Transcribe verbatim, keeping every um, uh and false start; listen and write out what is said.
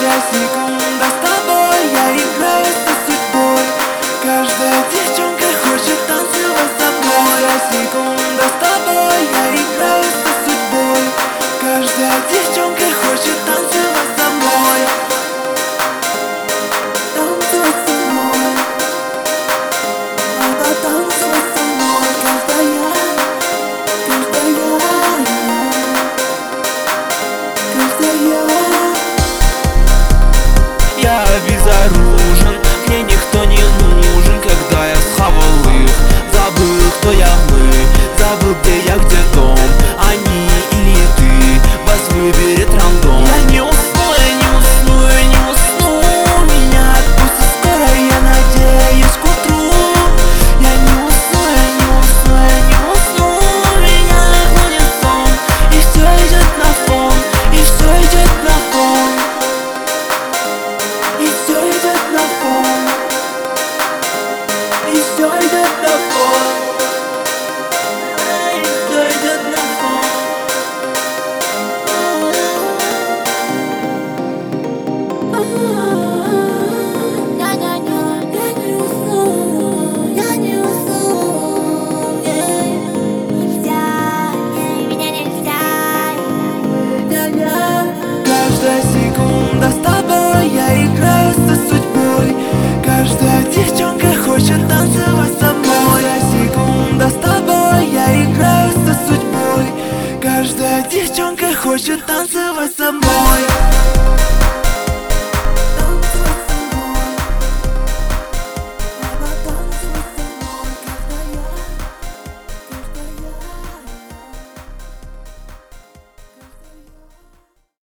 Каждая секунда с тобой я играю со судьбой. Каждая девчонка хочет танцевать со мной. Каждая секунда с тобой я играю со судьбой. Каждая девчонка хочет танцевать со мной. Танцевать со мной. Надо танцевать со мной. Каждая, каждая, каждая. Я безоружен, мне никто не нужен. Когда я схавал их, забыл, кто я, мы. Забыл, где я, где дом. Они или ты, вас выберет рандом. Я не усну, я не усну, я не усну. Меня отпустит скоро, я надеюсь, к утру. Я не усну, я не усну, я не усну. Меня клонит сон, и все идет на фон, и все идет на фон. И все идет на фон. И все идет на фон. И все идет на фон.